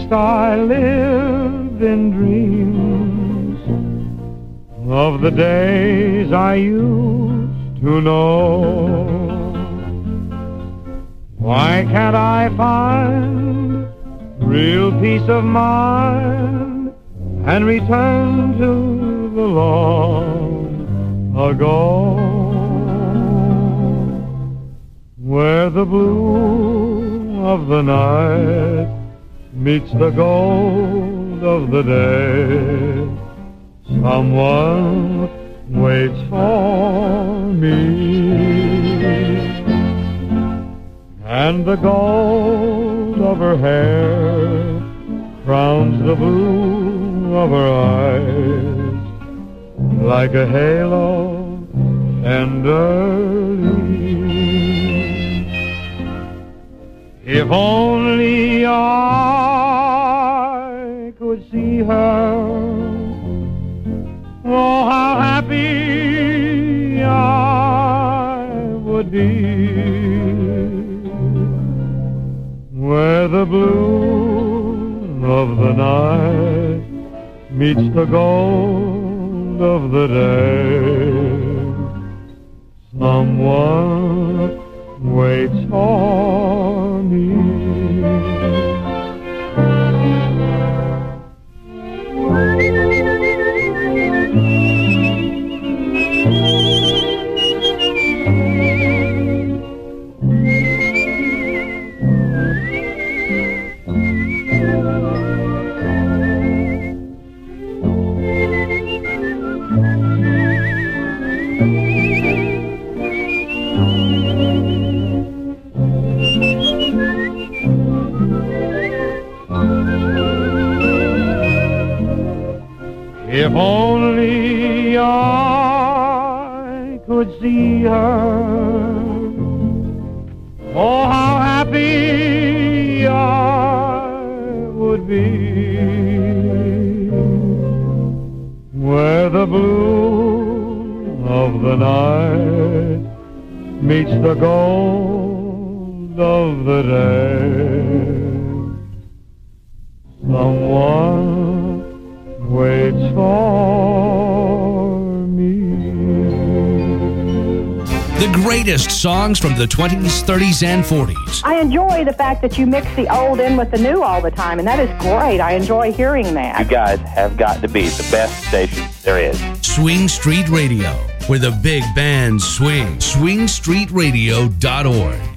first I lived in dreams of the days I used to know. Why can't I find real peace of mind and return to the long ago, where the blue of the night meets the gold of the day? Someone waits for me, and the gold of her hair crowns the blue of her eyes like a halo tenderly. If only I could see her, oh, how happy I would be, where the blue of the night meets the gold of the day. Someone waits for me. If only I could see her, oh, how happy I would be, where the blue of the night meets the gold of the day. Someone waits for me. The greatest songs from the 20s, 30s, and 40s. I enjoy the fact that you mix the old in with the new all the time, and that is great. I enjoy hearing that. You guys have got to be the best station there is. Swing Street Radio, where the big bands swing. SwingStreetRadio.org.